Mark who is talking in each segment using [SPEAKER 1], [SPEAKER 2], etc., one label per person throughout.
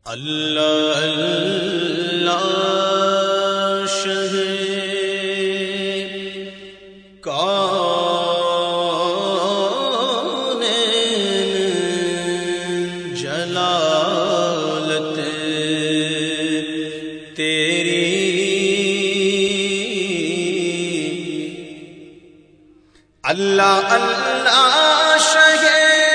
[SPEAKER 1] اللہ اللہ شہ کونین جلالت تیری اللہ اللہ شہ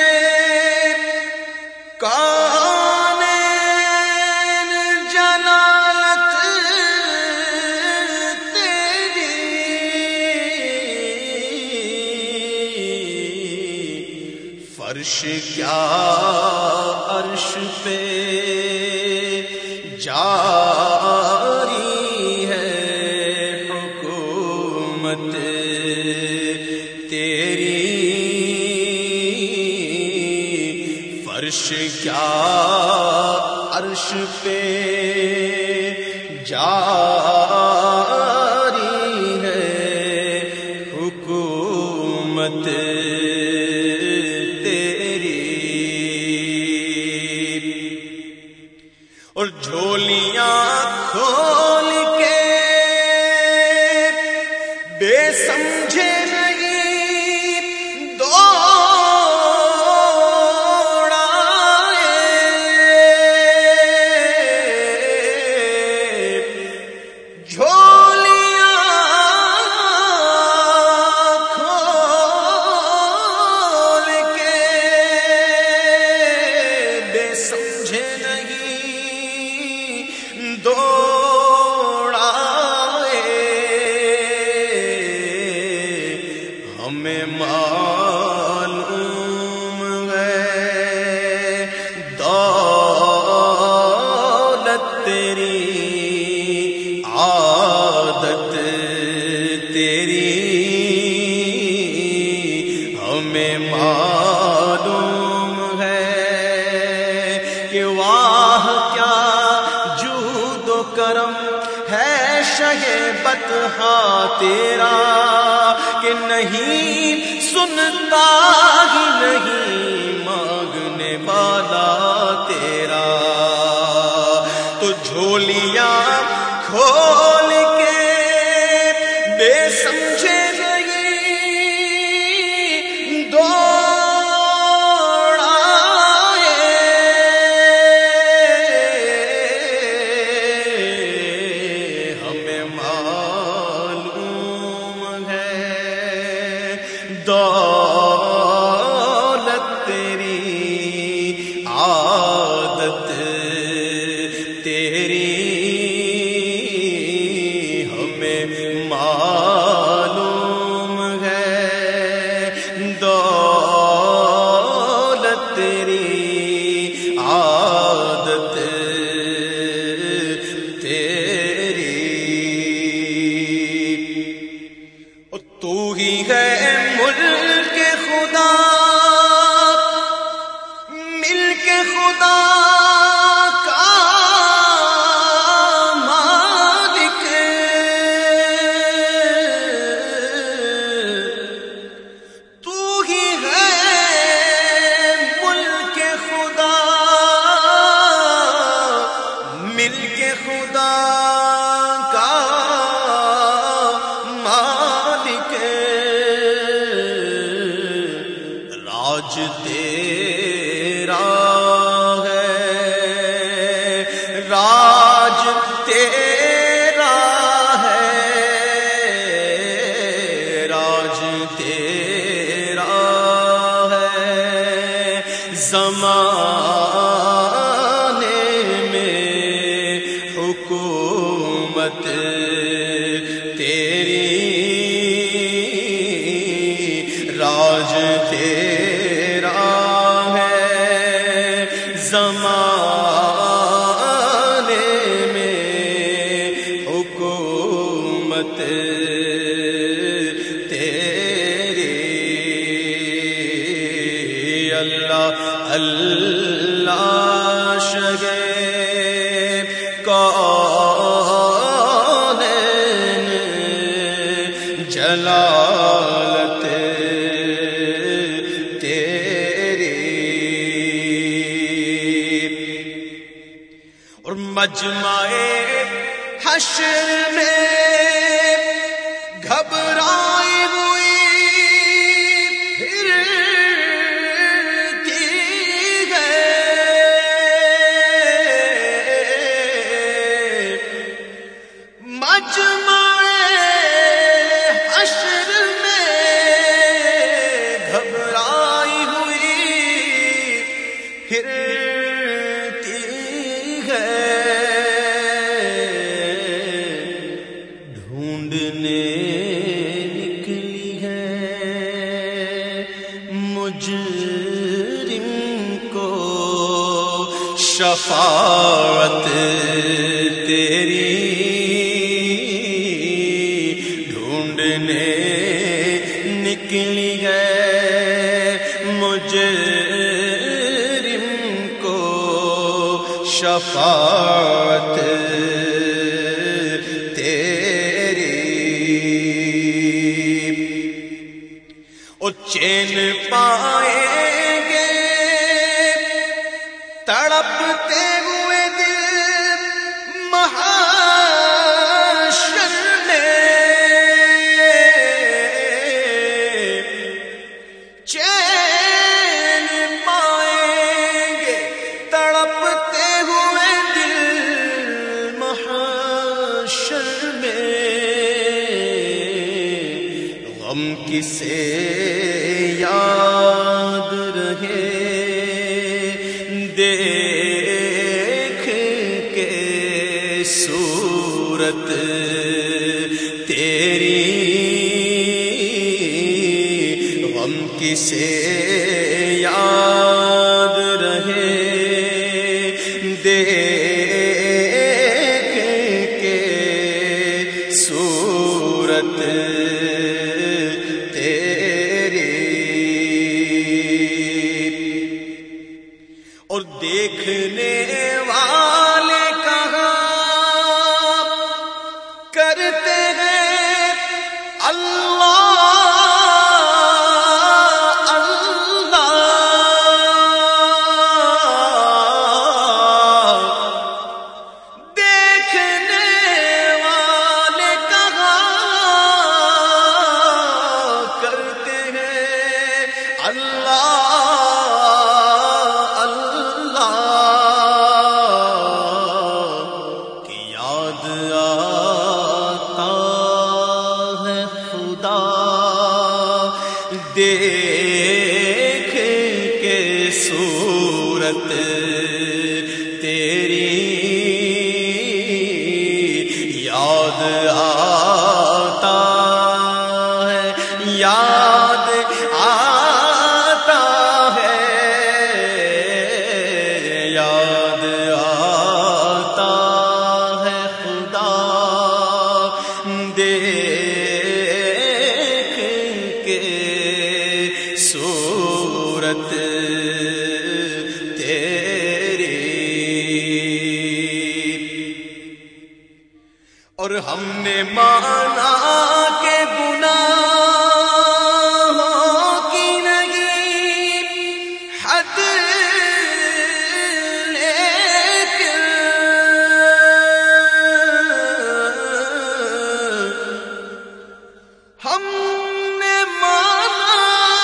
[SPEAKER 1] فرش کیا عرش پہ جاری ہے حکومت تیری، فرش کیا عرش پہ جاری ہے حکومت اور جھولیاں کھول کے بے سمجھے نہیں دوڑائے، جھولیاں کھول کے بے سمجھے دوڑائے، ہمیں معلوم ہے دولت تیری، عادت تیری، ہمیں معلوم ہے کہ واہ کیا کرم ہے شہ بطحا تیرا، کہ نہیں سنتا ہی نہیں مانگنے والا تیرا، تو جھولیاں کھول کے بے سمجھے دولت تیری، عادت تیری، ہمیں معلوم ہے دولت تیری، عادت تیری، تو ہی ہے ملک خدا، ملک خدا کا مالک، تو ہی ہے ملک خدا، ملک خدا کا راج تیرا ہے، راج تیرا ہے، راج تیرا ہے، زمانے میں حکومت تیری، راج تیرا ہے، زمانے میں حکومت تیری، اللہ اللہ شہ کونین جلالت تیری، اور مجمع حشر میں گھبرائی ہوئی پھرتی ہے، مجمع حشر میں گھبرائی ہوئی پھرتی ہے، ڈھونڈنے نکلی ہے مجرم کو شفاعت تیری، ڈھونڈنے نکلی ہے مجرم کو شفاعت تیری، اور چین پائیں گے تڑپتے ہوئے دل محشر میں، چین پائیں گے تڑپتے ہوئے دل محشر میں، غم کسے یاد رہے دیکھ کے صورت تیری، غم کسے یاد رہے دیکھ کے صورت اور دیکھنے والے کہاں کرتے ہیں اللہ اللہ، دیکھنے والے کہاں کرتے ہیں اللہ دیکھ کے صورت تیری، یاد آتا ہے یاد آتا ہے یاد آتا ہے خدا دیکھ کے صورت تیری، اور ہم نے مانا کہ گناہوں کی نہیں حد، لیکن ہم نے مانا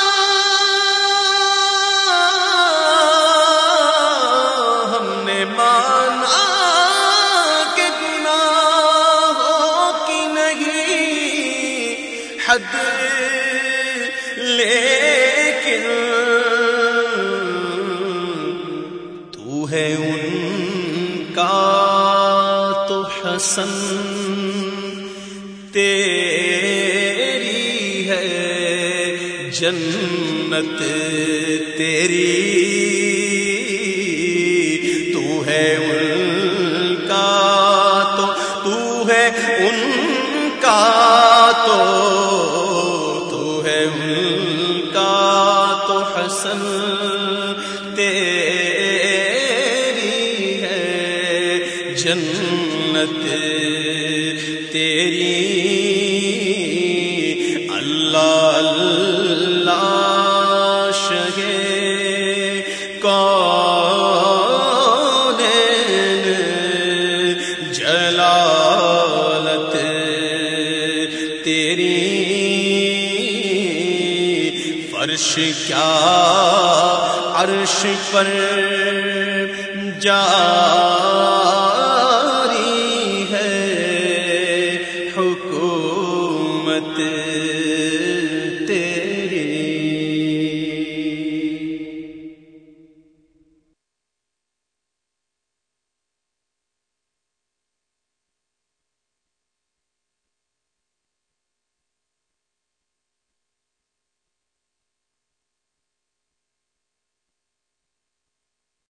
[SPEAKER 1] کہ گناہوں کی نہیں حد، لیکن تو ہے ان کا تو حسن تیری ہے جنت تیری، تو ہے ان کا تو ہے ان کا تو ہے ان کا تو حسن تیری ہے جنت تیری، اللہ اللہ شہے،
[SPEAKER 2] 高。
[SPEAKER 1] کیا عرش پر جاری ہے حکومت